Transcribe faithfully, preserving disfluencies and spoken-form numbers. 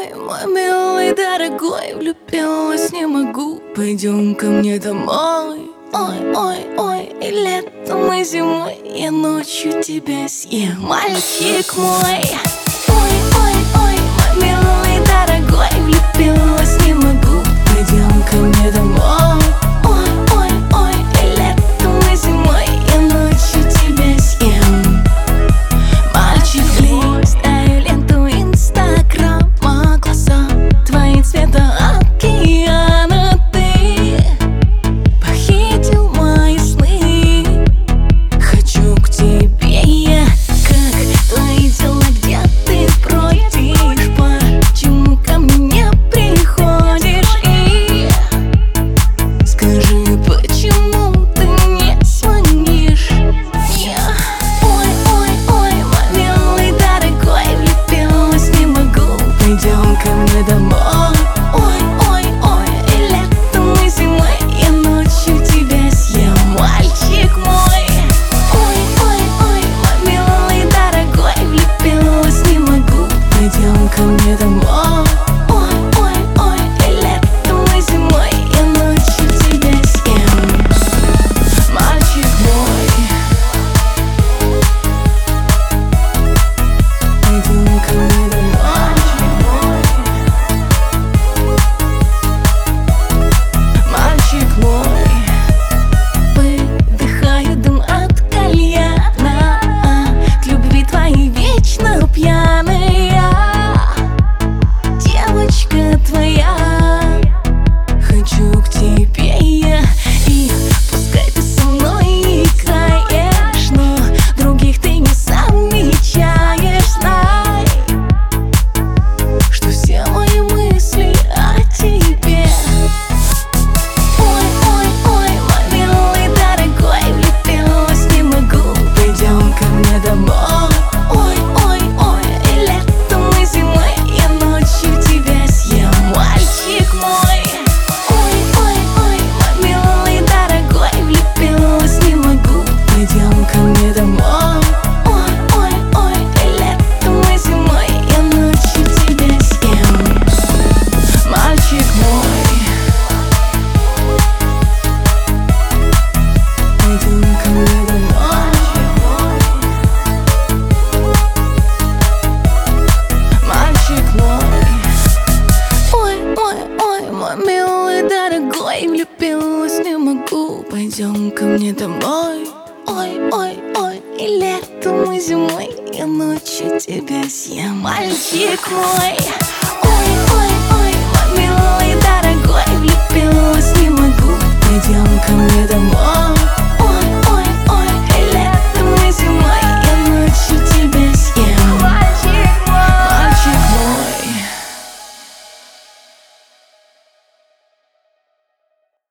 ой, мой милый дорогой, влюбилась не могу, пойдем ко мне домой. Ой, ой, ой, и летом, и зимой я ночью тебя съем, мальчик мой. Ой, ой, ой, мой милый дорогой, влюбилась не могу, пойдем ко мне домой. Ой, ой, ой, и летом, и зимой я ночью тебя съем, мальчик мой. Листаю ленту инстаграма, глаза твои цвета океана, ты похитил мои сны. Хочу к тебе я, как твои дела, где ты бродишь, почему ко мне не приходишь? И скажи, почему ты не звонишь? Я, ой, ой, ой, мой милый дорогой, влюбилась не могу, пойдем ко мне домой. Ой, ой, ой, и летом, и зимой я ночью тебя съем, мальчик мой. Ой, ой, ой, мой милый дорогой, влюбилась не могу, пойдем ко мне домой. Ой, ой, ой, и летом, и зимой я ночью тебя съем, мальчик мой. Пойдем ко мне домой, мальчик мой. Выдыхаю дым от кальяна, к любви твоей вечно пьяная, девочка твоя. Хочу к тебе я, и пускай ты со мной играешь, но других ты не замечаешь. Знай, что все мои мысли о тебе. Ой, ой, ой, мой милый дорогой, влюбилась не могу, пойдем ко мне домой. Ой, ой, ой, и летом, и зимой я ночью тебя съем, мальчик мой. Ой, ой, ой, мой милый дорогой, влюбилась не могу, пойдем ко мне домой. Ой, ой, ой, и летом, и зимой я ночью тебя съем, мальчик мой. Пойдем ко мне домой, мальчик мой. Ой, ой, ой, мой милый дорогой, влюбилась не могу, пойдем ко мне домой. Ой, ой, ой, и летом, и зимой я ночью тебя съем, мальчик мой. Ой, ой,